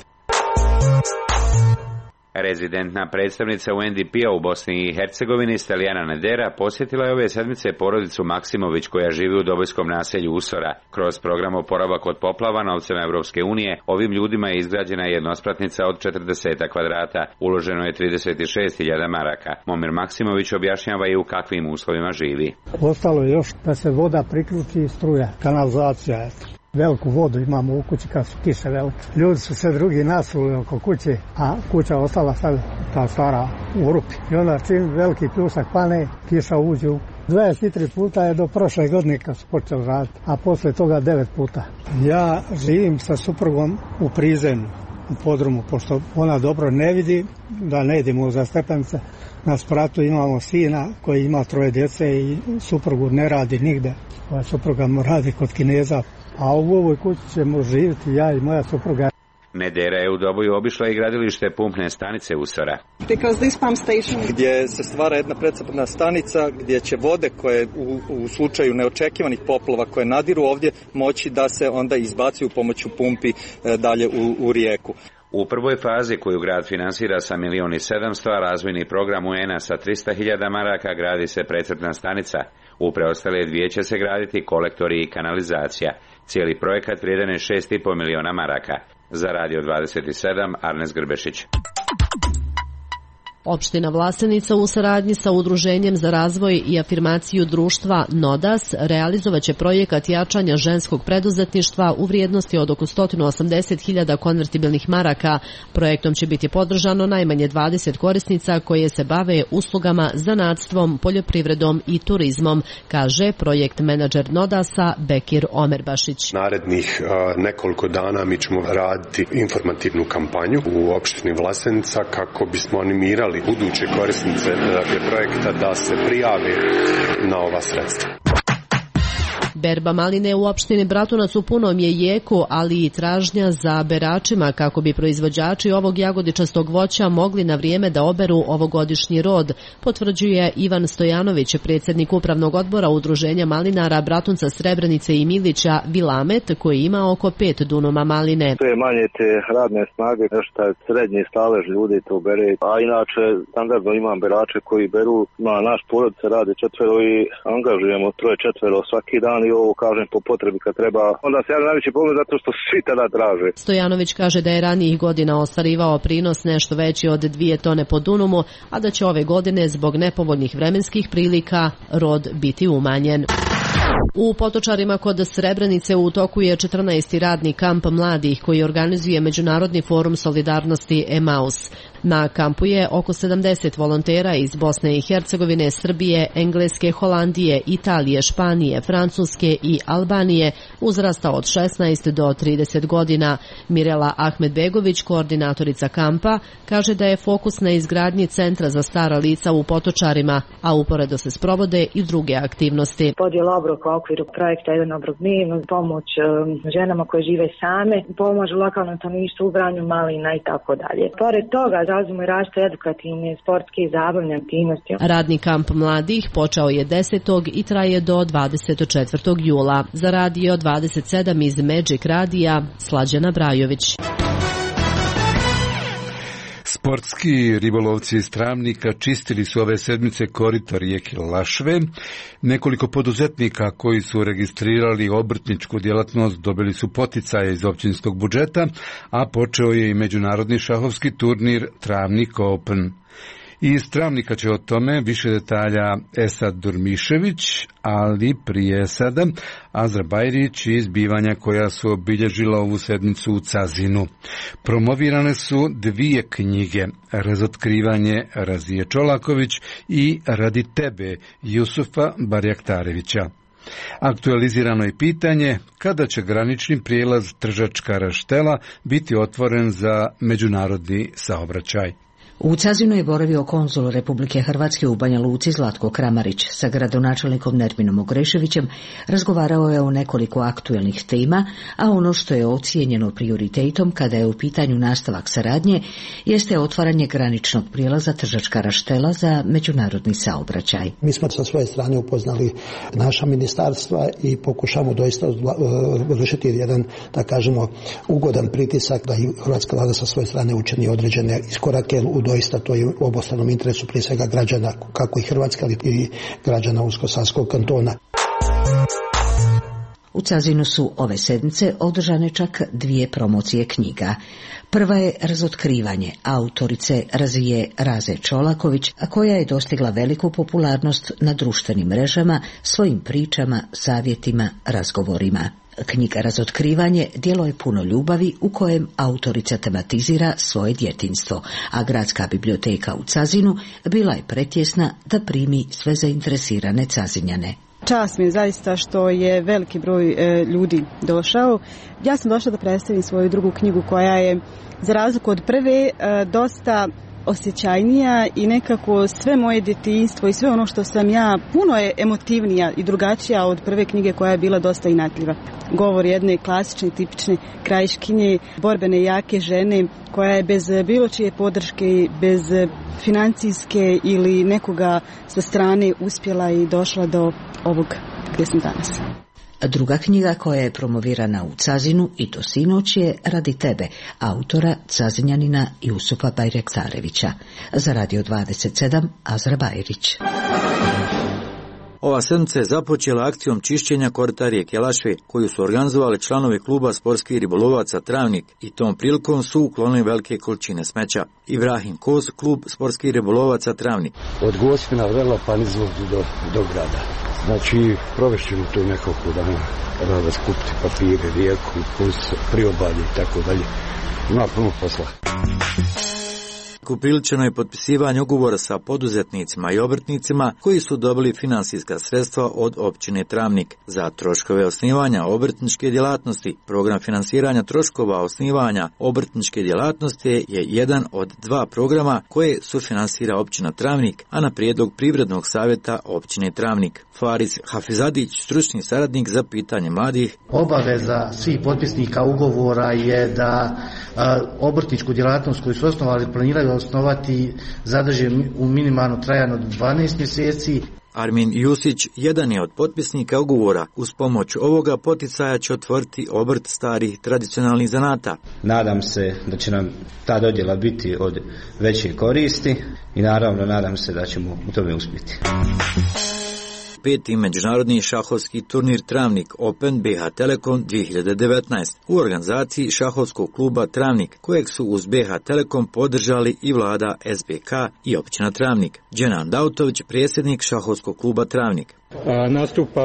Rezidentna predstavnica UNDP-a u Bosni i Hercegovini Stelijana Nedera posjetila je ove sedmice porodicu Maksimović koja živi u Dobojskom naselju Usora. Kroz program Oporavak od poplava novcem Evropske unije ovim ljudima je izgrađena jednospratnica od 40 kvadrata. Uloženo je 36.000 maraka. Momir Maksimović objašnjava i u kakvim uslovima živi. Ostalo je još da se voda priključi i struja, kanalizacija. Veliku vodu imamo u kući kad su kiše velike. Ljudi su se drugi nasuli oko kuće, a kuća ostala sad ta stara u rupi. I onda čim veliki pljusak pane, kiša uđe u 23 puta je do prošle godine kad su počeli raditi, a posle toga 9 puta. Ja živim sa suprugom u prizemlju, u podrumu, pošto ona dobro ne vidi, da ne idemo za stepenice. Na spratu imamo sina koji ima 3 djece i suprugu ne radi nigde. Supruga radi kod Kineza. A u ovoj kući ćemo živjeti ja i moja supruga. Nedera je u Doboju obišla i gradilište pumpne stanice Usora. Gdje se stvara jedna precrpna stanica gdje će vode koje u slučaju neočekivanih poplava koje nadiru ovdje moći da se onda izbacuju pomoću pumpi dalje u rijeku. U prvoj fazi koju grad finansira sa 1.700.000, a razvojni program UN-a sa 300.000 maraka gradi se precrpna stanica. U preostale dvije će se graditi kolektori i kanalizacija. Cijeli projekat vrijedan je 6,5 miliona maraka. Za Radio 27, Arnes Grbešić. Opština Vlasenica u saradnji sa Udruženjem za razvoj i afirmaciju društva NODAS realizovaće projekat jačanja ženskog preduzetništva u vrijednosti od oko 180.000 konvertibilnih maraka. Projektom će biti podržano najmanje 20 korisnica koje se bave uslugama, zanatstvom, poljoprivredom i turizmom, kaže projekt menadžer NODAS-a Bekir Omerbašić. Narednih nekoliko dana mi ćemo raditi informativnu kampanju u opštini Vlasenica kako bismo animirali buduće korisnice projekta da se prijave na ova sredstva. Berba maline u opštini Bratunac u punom je jeku, ali i tražnja za beračima kako bi proizvođači ovog jagodičastog voća mogli na vrijeme da oberu ovogodišnji rod, potvrđuje Ivan Stojanović, predsjednik upravnog odbora Udruženja malinara Bratunca, Srebrenice i Milića Vilamet, koji ima oko 5 dunuma maline. To je manje te radne snage, nešto je srednji stalež ljudi to bere, a inače standardno imam berače koji beru, naš porod se radi 4 i angažujemo 3-4 svaki dan i ovo kažem po potrebi kad treba. Onda se javlja najveći problem zato što svi tada traže. Stojanović kaže da je ranijih godina ostvarivao prinos nešto veći od 2 tone po dunumu, a da će ove godine zbog nepovoljnih vremenskih prilika rod biti umanjen. U Potočarima kod Srebrenice u toku je 14. radni kamp mladih koji organizuje Međunarodni forum solidarnosti Emaus. Na kampu je oko 70 volontera iz Bosne i Hercegovine, Srbije, Engleske, Holandije, Italije, Španije, Francuske i Albanije, uzrasta od 16 do 30 godina. Mirela Ahmedbegović, koordinatorica kampa, kaže da je fokus na izgradnji centra za stara lica u Potočarima, a uporedo se sprovode i druge aktivnosti. Podjela obroka u okviru projekta Jedan obrok dnevno, pomoć ženama koje žive same, pomoć lokalnom stanovništvu u branju malina i tako dalje. Pored toga, razvoj raste edukativne, sportske i zabavne aktivnosti. Radni kamp mladih počeo je 10. i traje do 24. jula. Za Radio 27 iz Magic Radija, Slađana Brajović. Sportski ribolovci iz Travnika čistili su ove sedmice korito rijeke Lašve. Nekoliko poduzetnika koji su registrirali obrtničku djelatnost dobili su poticaje iz općinskog budžeta, a počeo je i međunarodni šahovski turnir Travnik Open. Iz Travnika će o tome više detalja Esad Durmišević, ali prije sada Azra Bajrić iz zbivanja koja su obilježila ovu sedmicu u Cazinu. Promovirane su 2 knjige, Razotkrivanje Razije Čolaković i Radi tebe Jusufa Barjaktarevića. Aktualizirano je pitanje kada će granični prijelaz Tržačka Raštela biti otvoren za međunarodni saobraćaj. U Cazinu je boravio konzul Republike Hrvatske u Banja Luci Zlatko Kramarić. Sa gradonačelnikom Nerminom Ogreševićem razgovarao je o nekoliko aktuelnih tema, a ono što je ocijenjeno prioritetom kada je u pitanju nastavak saradnje jeste otvaranje graničnog prijelaza Tržačka Raštela za međunarodni saobraćaj. Mi smo sa svoje strane upoznali naša ministarstva i pokušamo doista vršiti jedan, da kažemo, ugodan pritisak da i Hrvatska vlada sa svoje strane učini određene iskorake u doista to je u obostranom interesu prije svega građana kako i Hrvatske, ali i građana Unsko-Sanskog kantona. U Cazinu su ove sedmice održane čak 2 promocije knjiga. Prva je Razotkrivanje autorice Razije Raze Čolaković, a koja je dostigla veliku popularnost na društvenim mrežama svojim pričama, savjetima, razgovorima. Knjiga Razotkrivanje djelo je puno ljubavi u kojem autorica tematizira svoje djetinjstvo, a Gradska biblioteka u Cazinu bila je pretjesna da primi sve zainteresirane Cazinjane. Čast mi je zaista što je veliki broj ljudi došao. Ja sam došla da predstavim svoju drugu knjigu koja je, za razliku od prve, dosta osjećajnija i nekako sve moje djetinjstvo i sve ono što sam ja, puno je emotivnija i drugačija od prve knjige koja je bila dosta inatljiva. Govor jedne klasične, tipične krajiškinje, borbene, jake žene koja je bez bilo čije podrške, bez financijske ili nekoga sa strane uspjela i došla do ovog gdje sam danas. Druga knjiga koja je promovirana u Cazinu i to sinoć je Radi tebe, autora Cazinjanina Jusufa Barjaktarevića. Za Radio 27, Azra Bajrić. Ova sedmica je započela akcijom čišćenja korita rijeke Lašve, koju su organizovali članovi kluba sportskih ribolovaca Travnik i tom prilikom su uklonili velike količine smeća. Ibrahim Koz, klub sportskih ribolovaca Travnik. Od Gospina Vrela pa nizu do grada. Znači, provešćemo tu nekoliko dana kada skupiti papire, rijeku, plus priobalje i tako dalje. Ima puno posla. Upriličeno je potpisivanje ugovora sa poduzetnicima i obrtnicima koji su dobili finansijska sredstva od općine Travnik za troškove osnivanja obrtničke djelatnosti. Program finansiranja troškova osnivanja obrtničke djelatnosti je jedan od 2 programa koje sufinansira općina Travnik, a na prijedlog Privrednog savjeta općine Travnik. Faris Hafizadić, stručni saradnik za pitanje mladih. Obaveza svih potpisnika ugovora je da obrtničku djelatnost koju su osnovali, planiraju osnovati, zadrže u minimalno trajanju od 12 mjeseci. Armin Jusić jedan je od potpisnika ugovora. Uz pomoć ovoga poticaja će otvoriti obrt starih tradicionalnih zanata. Nadam se da će nam ta dodjela biti od veće koristi i naravno nadam se da ćemo u tome uspjeti. 5. međunarodni šahovski turnir Travnik Open BH Telekom 2019 u organizaciji šahovskog kluba Travnik, kojeg su uz BH Telekom podržali i vlada SBK i općina Travnik. Dženan Dautović, predsjednik šahovskog kluba Travnik. Nastupa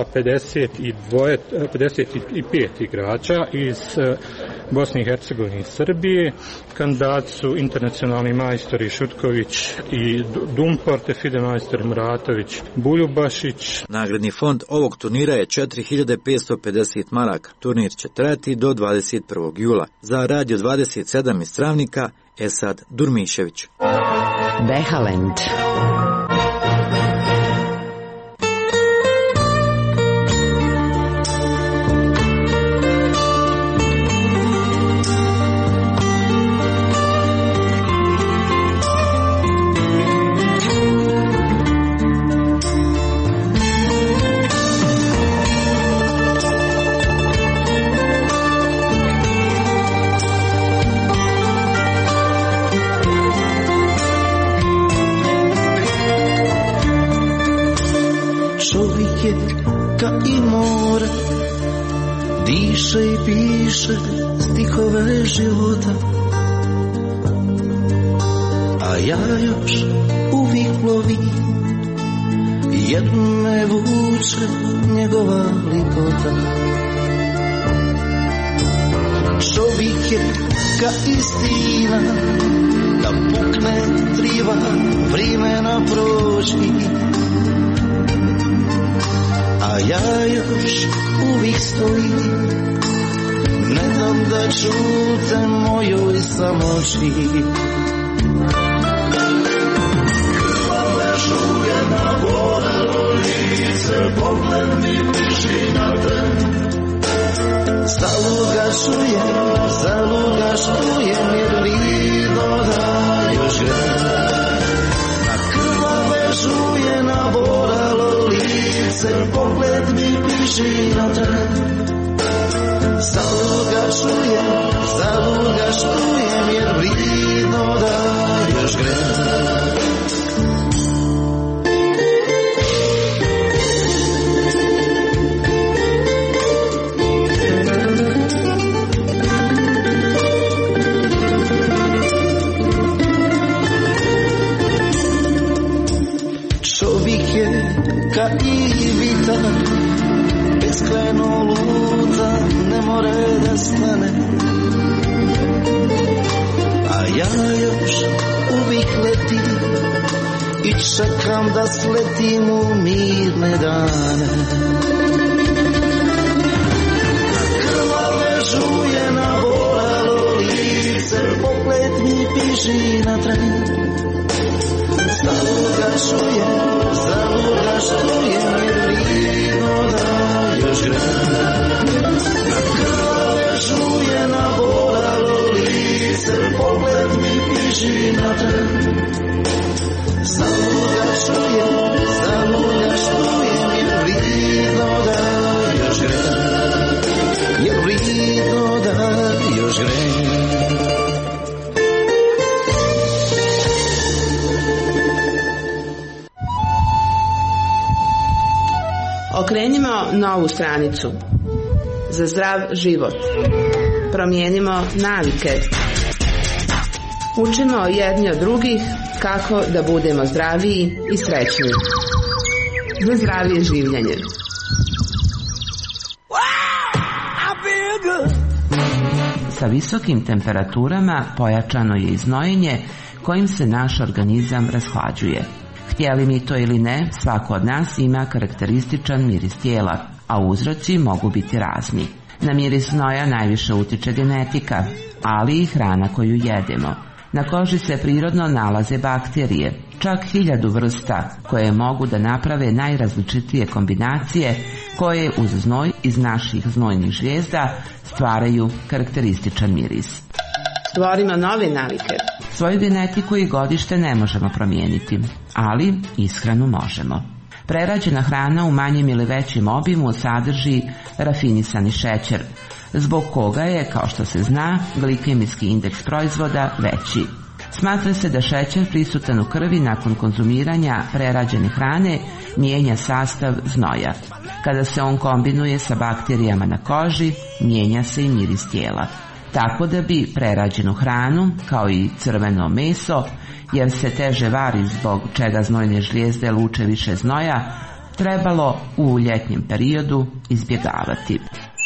55 igrača iz Bosne i Hercegovine i Srbije. Kandidati su internacionalni majstori Šutković i Dumpor, te Fidemajstor Muratović Buljubašić. Nagradni fond ovog turnira je 4550 maraka. Turnir će trajati do 21. jula. Za Radio 27 iz Travnika, Esad Durmišević. Behalend. Diše i piše stihove života, a ja još uvijek lovim, jedno me vuče njegova lipota. Čovjek je ka istina, da pukne triba vremena proći, a ja još uvijek stojim, ne dam da čute mojoj samoći. Krvave žuje na vodalo lice, pogled mi piši na ten. Zaluga čujem, jer vidno da još gre. Na krvave žuje na vodalo lice, pogled mi piši na ten. Zaluga čujem, jer vidno da još gre. Čovjek je ka Ivita, beskrajno luta, ne more da stane, a ja još uvijek letim i čekam da sletim u mirne dane. Krvave žuje na bolalo lice, pogled mi piši na tren. Zaluga čujem, jer vidno da još gre. Na krvave žuje na bolalo lice, pogled mi piši na tren. Zaluga čujem, jer vidno da još gre. Jer vidno da još gre. Okrenimo novu stranicu za zdrav život. Promijenimo navike. Učimo jedni od drugih kako da budemo zdraviji i srećni. Za zdravije življenje. sa visokim temperaturama pojačano je i znojenje kojim se naš organizam rashlađuje. Htjeli mi to ili ne, svako od nas ima karakterističan miris tijela, a uzroci mogu biti razni. Na miris znoja najviše utiče genetika, ali i hrana koju jedemo. Na koži se prirodno nalaze bakterije, čak 1000 vrsta, koje mogu da naprave najrazličitije kombinacije koje uz znoj iz naših znojnih žlijezda stvaraju karakterističan miris. Stvorimo nove navike. Svoju genetiku i godište ne možemo promijeniti, ali ishranu možemo. Prerađena hrana u manjem ili većem obimu sadrži rafinisani šećer, zbog koga je, kao što se zna, glikemijski indeks proizvoda veći. Smatra se da šećer prisutan u krvi nakon konzumiranja prerađene hrane mijenja sastav znoja. Kada se on kombinuje sa bakterijama na koži, mijenja se i miris tijela. Tako da bi prerađenu hranu, kao i crveno meso, jer se teže vari zbog čega znojne žlijezde luče više znoja, trebalo u ljetnjem periodu izbjegavati.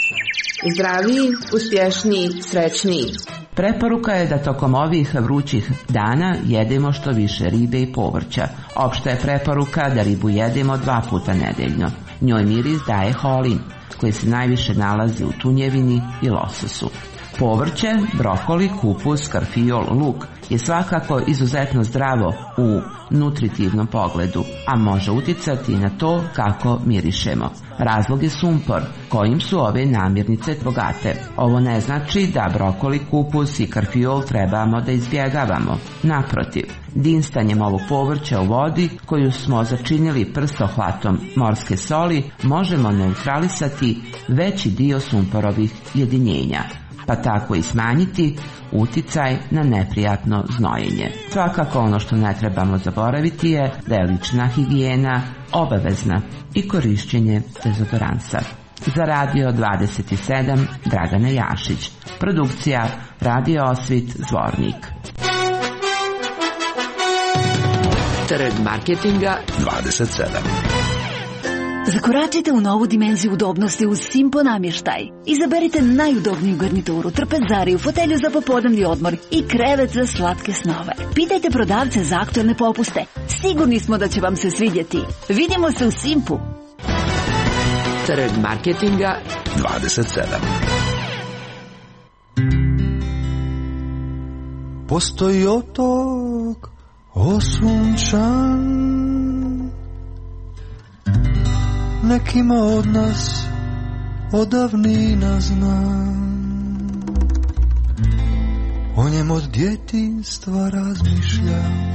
Zdraviji, uspješniji, srećniji. Preporuka je da tokom ovih vrućih dana jedemo što više ribe i povrća. Opšta je preporuka da ribu jedemo 2 puta nedeljno. Njoj miris daje holin, koji se najviše nalazi u tunjevini i lososu. Povrće, brokoli, kupus, karfiol, luk je svakako izuzetno zdravo u nutritivnom pogledu, a može uticati na to kako mirišemo. Razlog je sumpor, kojim su ove namirnice bogate. Ovo ne znači da brokoli, kupus i karfiol trebamo da izbjegavamo. Naprotiv, dinstanjem ovog povrća u vodi, koju smo začinili prstohvatom morske soli, možemo neutralisati veći dio sumporovih jedinjenja, pa tako i smanjiti uticaj na neprijatno znojenje. Svakako ono što ne trebamo zaboraviti je da je lična higijena obavezna i korišćenje dezodoransa. Za Radio 27 Dragana Jašić. Produkcija Radio Osvit Zvornik. Trg marketinga 27. Zakoračite u novu dimenziju udobnosti uz Simpo namještaj. Izaberite najudobniju garnituru, trpezariju, fotelju za popodnevni odmor i krevet za slatke snove. Pitajte prodavce za aktualne popuste. Sigurni smo da će vam se svidjeti. Vidimo se u Simpu. Trg marketinga 27. Postoji otok osunčan, nekima od nas odavnina znam, o njem od djetinjstva razmišljam,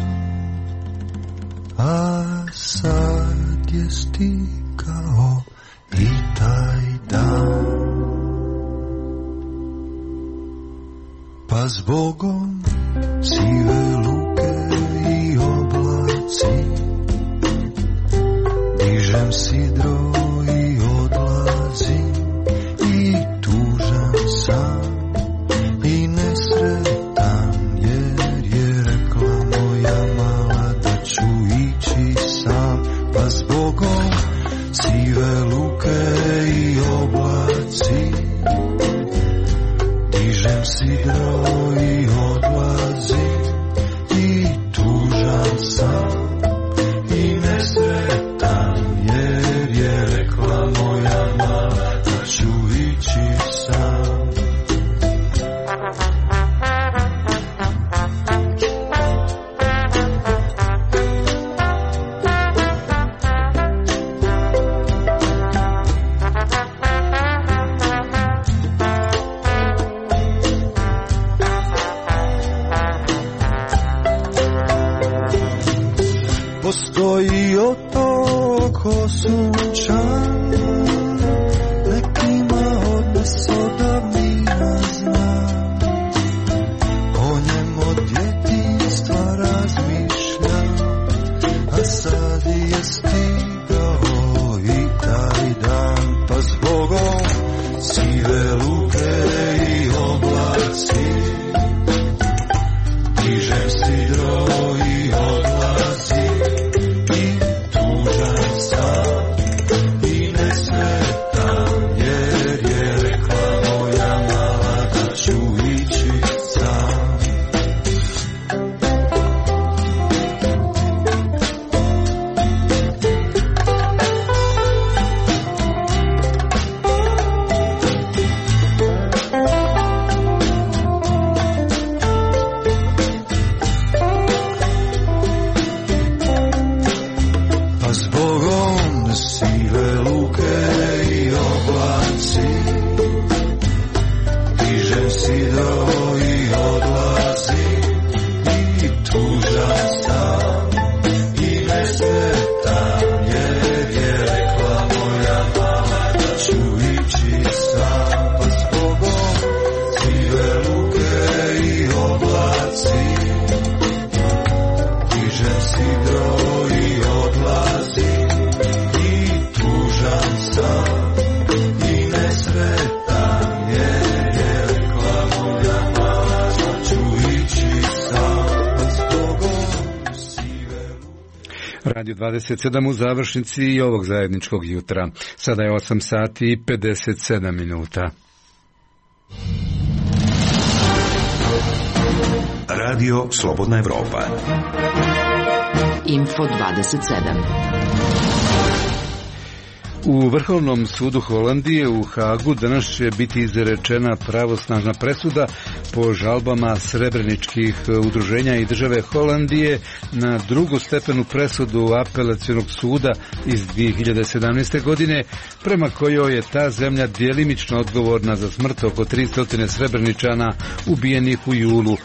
a sad je stigao i taj dan. Pa zbogom sive luke i oblaci, dižem sidro i odlazim, i tužan sam i nesretan, jer je rekla moja mala da ću ići sam. Pa zbogom sive luke i oblaci, dižem sidro i odlazim, i tužan sam i nesretan, jer je rekla moja mala da ću ići sam. sidro i odlazi i tužan sam i nesretan jer je rekla moja mama da ću ići sam pa s Bogom sive luke i oblaci dižem sidro i odlazi i tužan sam i nesretan jer je rekla moja mama da ću ići sam pa s Bogom sive luke. Radio 27 u završnici i ovog zajedničkog jutra. Sada je 8 sati i 57 minuta. Radio Slobodna Evropa. Info 27. U Vrhovnom sudu Holandije u Hagu danas će biti izrečena pravosnažna presuda po žalbama srebreničkih udruženja i države Holandije na drugostepenu presudu apelacionog suda iz 2017. godine, prema kojoj je ta zemlja djelimično odgovorna za smrt oko 300 Srebreničana ubijenih u julu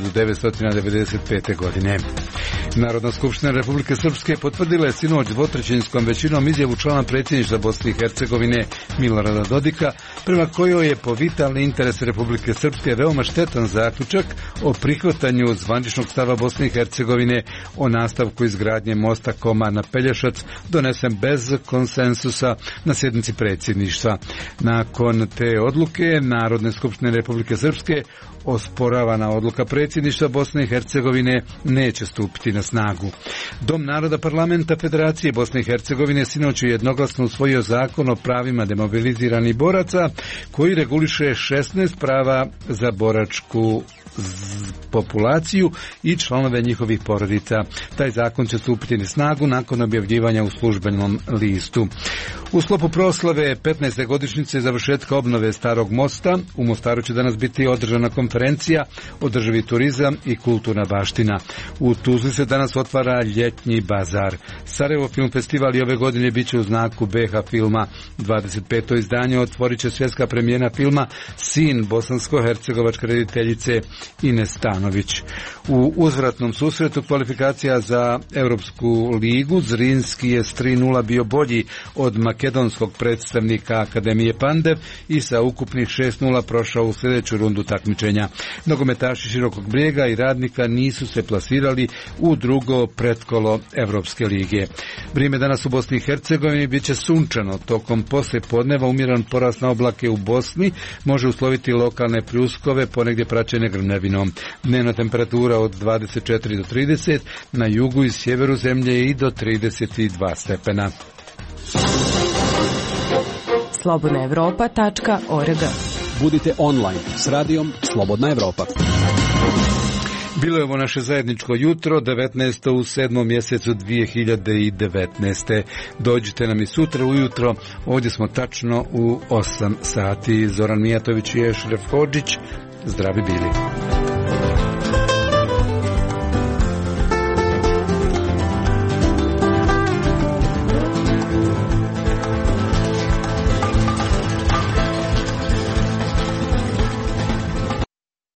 1995. godine. Narodna skupština Republike Srpske potvrdila je sinoć dvotrećinskom većinom izjavu člana predsjedništva Bosne i Hercegovine Milorada Dodika, prema kojoj je po vitalni interes Republike Srpske veoma štetan zaključak o prihvatanju zvaničnog stava Bosne i Hercegovine o nastavku izgradnje mosta Koma na Pelješac donesen bez konsensusa na sjednici predsjedništva. Nakon te odluke Narodne skupštine Republike Srpske osporavana odluka predsjedništva Bosne i Hercegovine neće stupiti na snagu. Dom naroda parlamenta Federacije Bosne i Hercegovine sinoć je jednoglasno usvojio zakon o pravima demobiliziranih boraca koji reguliše 16 prava za boračku populaciju i članove njihovih porodica. Taj zakon će stupiti na snagu nakon objavljivanja u službenom listu. U sklopu proslave 15. godišnjice završetka obnove Starog mosta u Mostaru će danas biti održana konferencija Održivi turizam i kulturna baština. U Tuzli se danas otvara ljetnji bazar. Sarajevo Film Festival i ove godine bit će u znaku BH filma. 25. izdanje otvorit će svjetska premijera filma Sin bosansko-hercegovačke rediteljice Ines Stanović. U uzvratnom susretu kvalifikacija za Europsku ligu Zrinski je s 3:0 bio bolji od makedonskog predstavnika Akademije Pandev i sa ukupnih 6:0 prošao u sljedeću rundu takmičenja. Nogometaši Širokog Brijega i Radnika nisu se plasirali u drugo pretkolo Europske lige. Vrijeme danas u Bosni i Hercegovini bit će sunčano. Tokom poslijepodneva umjeran porast na oblake u Bosni može usloviti lokalne pljuskove, ponegdje praćene grmljavinom. Dnevna temperatura od 24 do 30, na jugu i sjeveru zemlje i do 32 stepena. slobodnaevropa.org. Budite online s radijom Slobodna Evropa. Bilo je ovo naše zajedničko jutro, 19. u 7. mjesecu 2019. Dođite nam i sutra ujutro, ovdje smo tačno u 8 sati. Zoran Mijatović i Ešref Hodžić, zdravi bili.